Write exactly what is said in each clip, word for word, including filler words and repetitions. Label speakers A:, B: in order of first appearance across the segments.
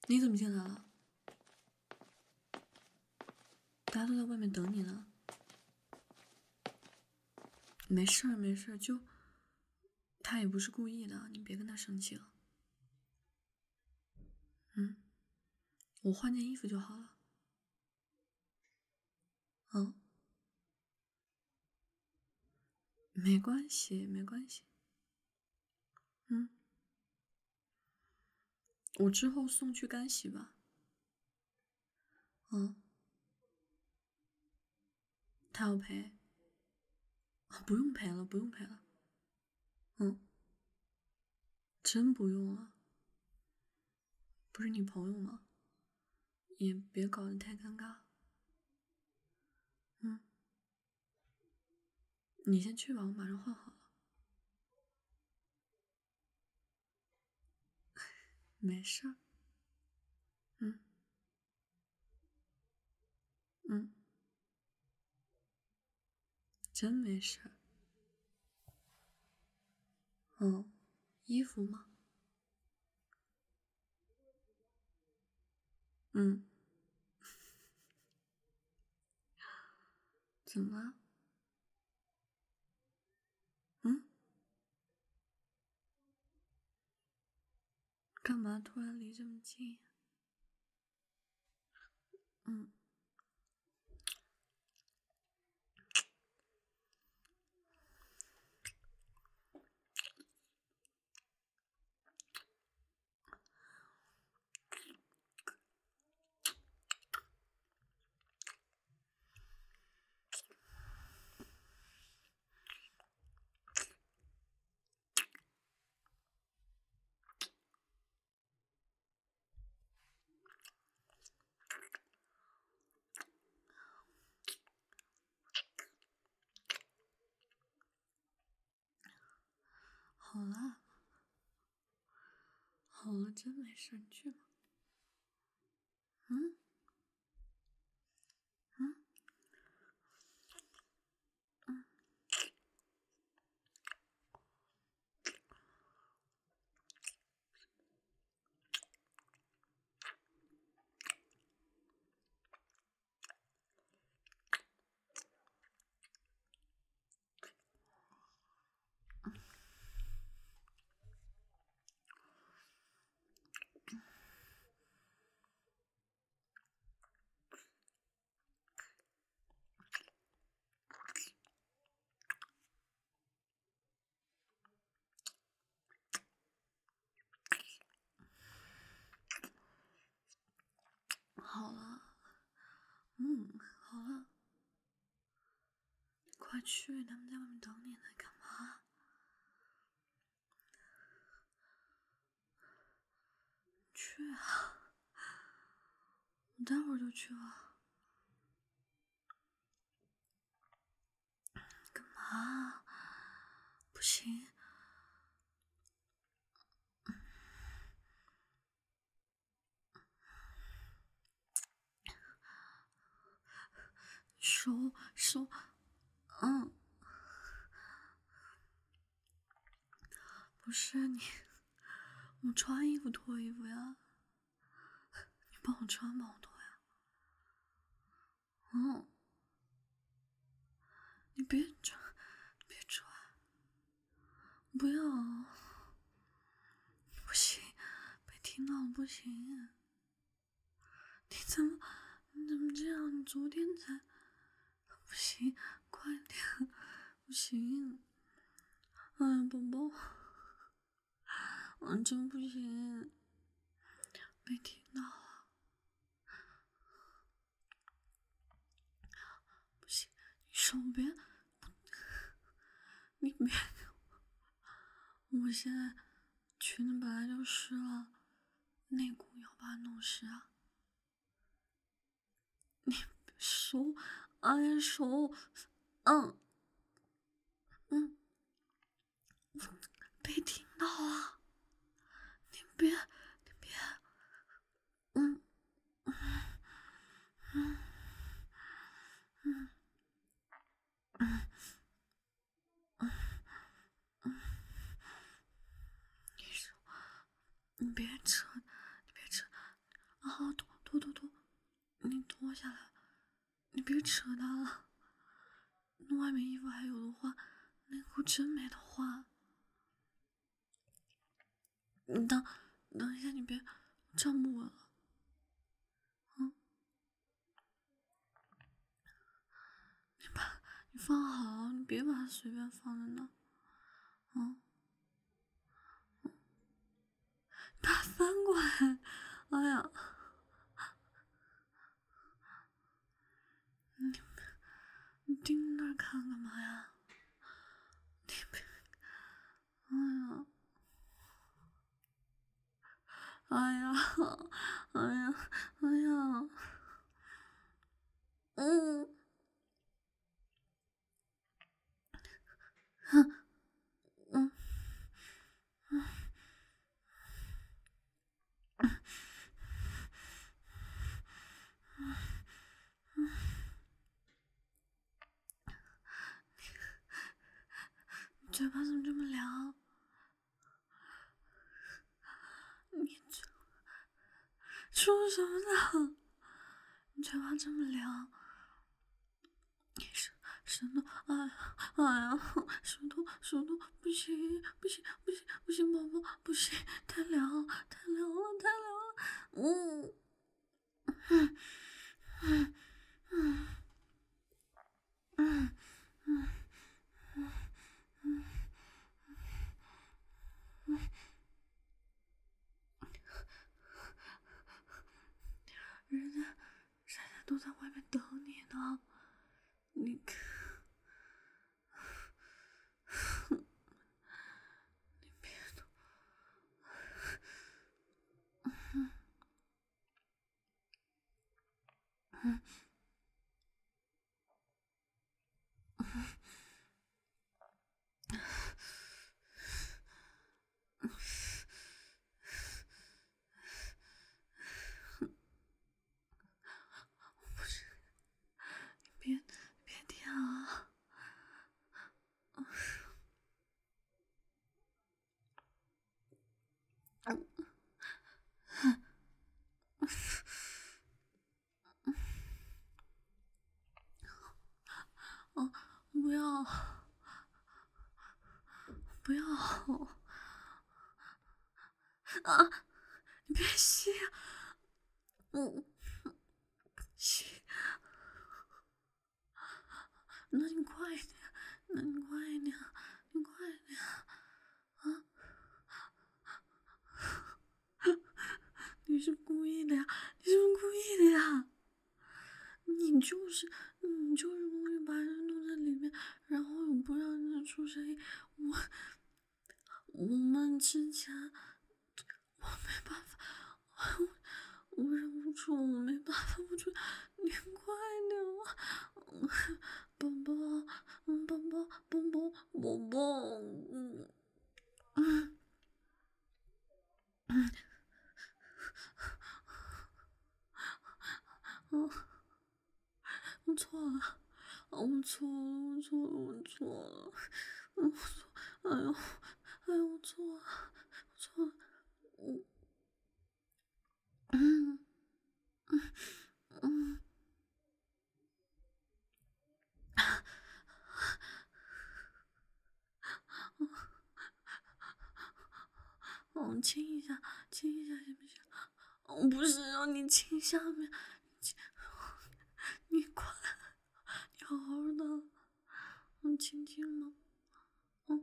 A: 你怎么进来了？大家都在外面等你呢。没事儿，没事儿，就他也不是故意的，你别跟他生气了。嗯，我换件衣服就好了。嗯，没关系，没关系。嗯，我之后送去干洗吧。嗯，他要赔。啊，不用赔了，不用赔了。嗯，真不用了。不是你朋友吗？也别搞得太尴尬。嗯，你先去吧，我马上换好了。没事儿。嗯嗯，真没事儿。嗯，衣服吗？嗯，怎么了？嗯，干嘛突然离这么近？嗯，好了，好了，真没事，你去吧。嗯嗯嗯，好了。嗯，好了，快去，他们在外面等你呢，干嘛？去啊！我待会儿就去了。干嘛？不行。手手，嗯，不是你，我穿衣服脱衣服呀，你帮我穿，帮我脱呀。嗯，你别穿，别穿，不要，不行，被听到了不行。你怎么，你怎么这样？你昨天才，不行，快点，不行。哎呀，宝宝，嗯，真不行，被听到了，不行，你手别，你别，我现在裙子本来就湿了，内裤要把它弄湿啊。你手，哎呀手，嗯嗯，被听到了，你别，你别，嗯嗯嗯嗯嗯嗯嗯，你说，你别扯，你别扯， 好，脱脱脱脱，你脱下来，你别扯它了。那外面衣服还有的话，内裤真没得换。你等，等一下，你别站不稳了。嗯，你把，你放好，你别把它随便放在那。嗯，把它翻过来。哎呀，你你盯着那儿看干嘛呀？你别，哎呀，哎呀，哎呀，哎呀，嗯，哼，嗯，嘴巴怎么这么凉？你这说什么呢？你嘴巴这么凉，你舌舌头，哎呀，哎呀，舌头舌头不行不行不行不行，宝宝不行，太凉太凉了太凉了，嗯嗯嗯嗯嗯嗯嗯嗯，人家人家都在外面等你呢，你你别动，嗯嗯不是，别别舔啊！哦，不要不要啊！你别吸啊！嗯，吸，那你快一点，那你快一点，你快一点啊！你是故意的呀？你是不是故意的呀？你就是你就是故意把人弄在里面，然后又不让人出声音。我我们之前我没办法，我我忍不住，我没办法不出，你快点啊！宝宝，嗯，宝宝，宝宝，宝宝，嗯嗯嗯嗯，我错了，我错了，我错了，我错了，我错，哎呦，哎呦，我错了，我错了，嗯嗯嗯嗯，亲一下，亲一下行不行？哦，不是让你亲下面，亲，你快，你好好的，嗯，亲亲嘛，嗯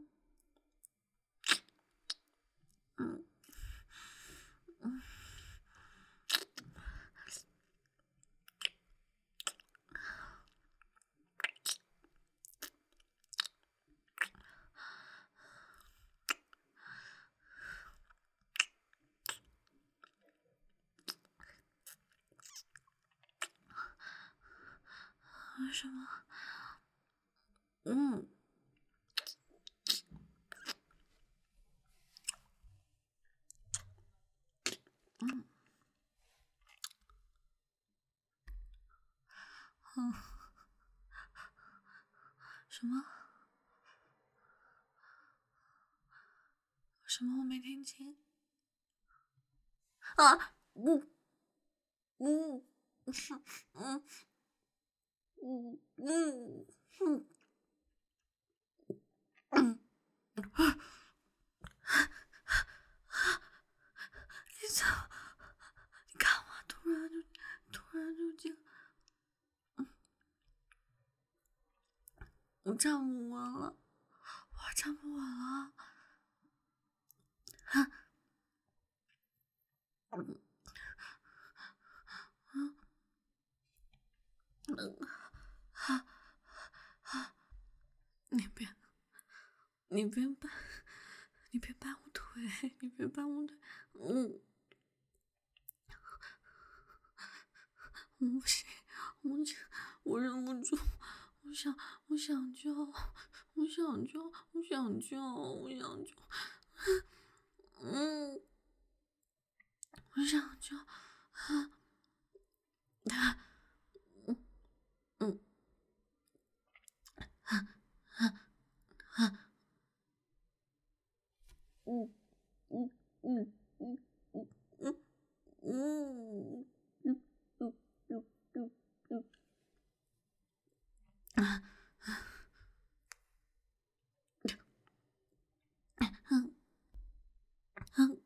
A: 嗯嗯，为什么？嗯嗯嗯，什么？什么？我没听清啊！不嗯嗯嗯嗯嗯嗯，你怎么？你干嘛？突然就突然就这样，我站不稳了，我站不稳了。啊嗯嗯嗯啊啊！你别你别掰，你别掰我腿，你别掰我腿。嗯，我不行，我我忍不住，我想我想叫，我想叫，我想叫，我想叫。嗯，我想叫。啊啊嗯嗯啊啊啊嗯嗯嗯嗯嗯嗯嗯嗯嗯嗯嗯嗯啊嗯嗯，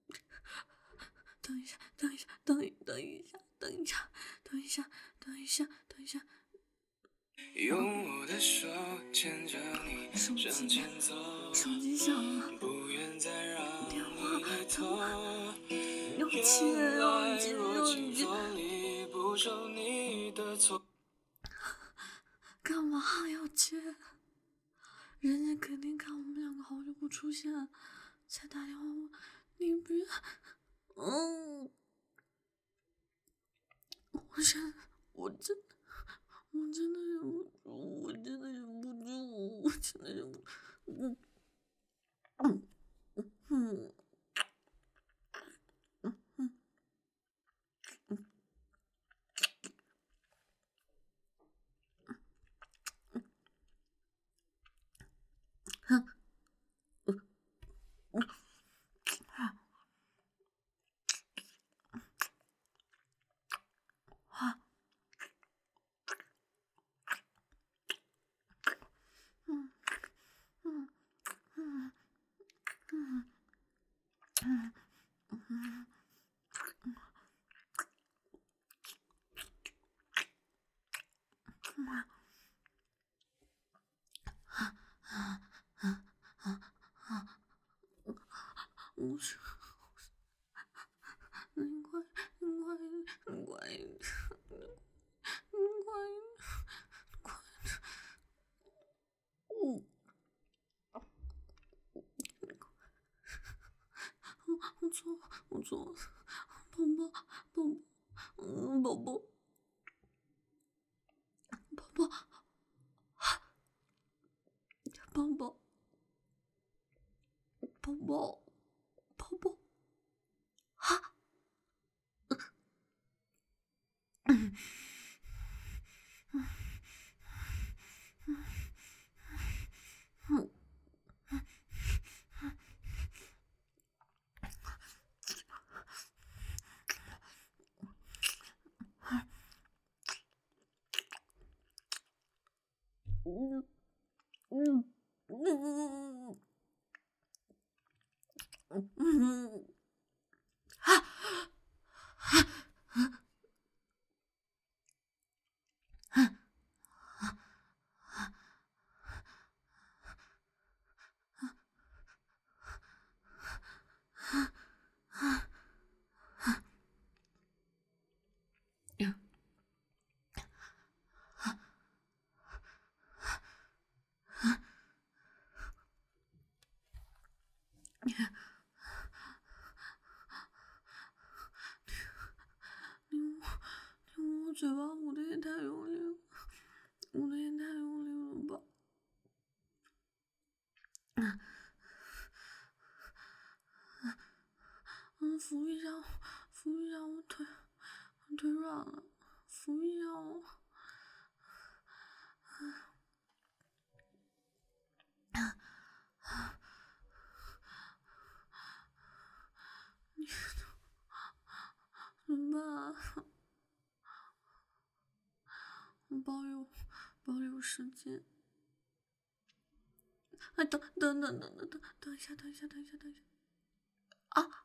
A: 等一下，等一下，等一等一下，等一下，等一下，等一下，等一下。
B: 用我的手牵着你
A: 手
B: 向
A: 机，
B: 前走，
A: 手机响了，
B: 不愿再让
A: 电话，
B: 你回
A: 电话，
B: 头。
A: 要接，
B: 原来
A: 要接，
B: 如今
A: 要接，
B: 风里不受你的错。
A: 干嘛要接？人家肯定看我们两个好久不出现，才打电话问你别，嗯，我真，我真的，我真的忍不住，我真的忍不住，我真的忍不住，嗯嗯嗯嗯嗯嗯嗯嗯啊嗯嗯嗯嗯嗯嗯嗯啊啊啊啊啊！我是，你快，你快，你快一点，你快一点，快点！嗯，我我错了，我错了，宝宝，宝宝，嗯，宝宝，宝宝，宝宝，宝宝，宝宝，啊！嗯嗯嗯嗯嗯嗯嗯嗯啊！你捂，你捂我嘴巴捂的也太用力了，捂的也太用力了吧？嗯嗯，扶一下我，扶一下我腿，我腿软了，扶一下我。你怎么办啊？ 保有保留时间。哎，等等等等等等等一下，等一下，等一下，等一下。啊！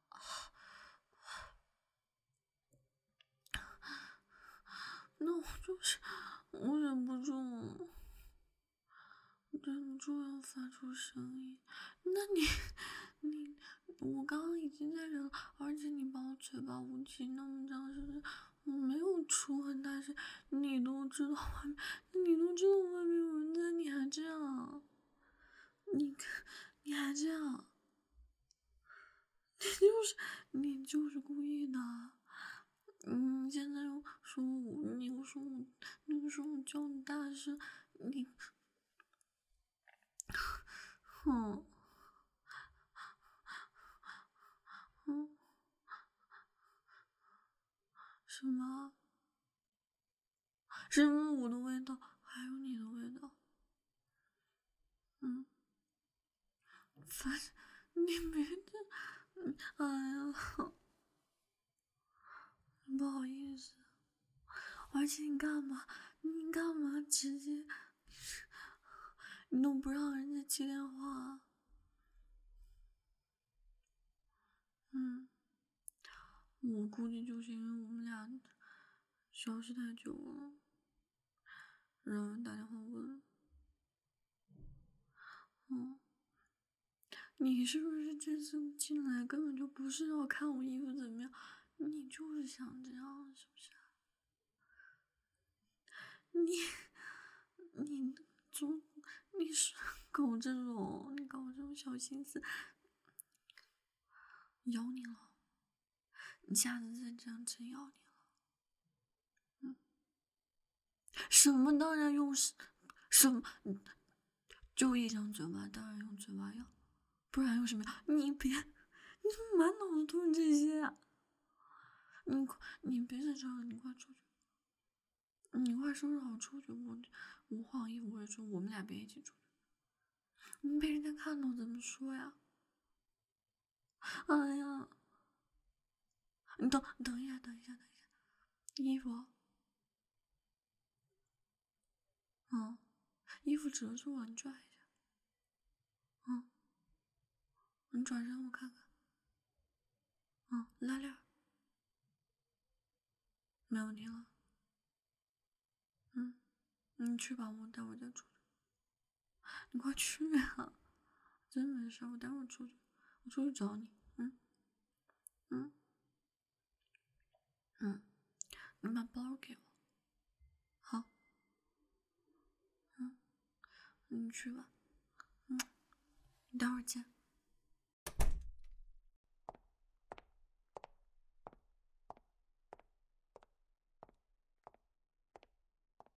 A: 那我就是我忍不住，忍不住要发出声音。那你你我刚刚已经在忍了，而且你把我嘴巴捂起那么长时间，我没有出很大声，你都知道外面，你都知道外面有人在，你还这样，你你还这样，你就是你就是故意的。嗯，现在又说我，你又说我，你又说我叫你大声，你，哼，嗯，什么？什么我的味道，还有你的味道？嗯，反正你没这，嗯，哎呀，不好意思，而且你干嘛？你干嘛直接？你都不让人家接电话？嗯，我估计就是因为我们俩消失太久了，让人打电话问。嗯，你是不是这次进来根本就不是要看我衣服怎么样？你就是想这样，是不是？你你总你是搞这种，你搞这种小心思，咬你了，你下次再这样真咬你了。嗯，什么当然用什么，就一张嘴巴，当然用嘴巴咬，不然用什么？你别，你怎么满脑子都是这些啊？你快，你别在这了，你快出去，你快收拾好出去，我我换好衣服我也说，我们俩别一起出去，你被人家看到怎么说呀？哎呀，你等等一下，等一下，等一下，衣服，嗯，衣服折住了，你拽一下，嗯，你转身我看看，嗯，拉链，没问题了，嗯，你去吧，我待会再出去，你快去啊，真没事，我待会出去，我出去找你，嗯嗯嗯，你把包给我，好，嗯，你去吧，嗯，你待会儿见。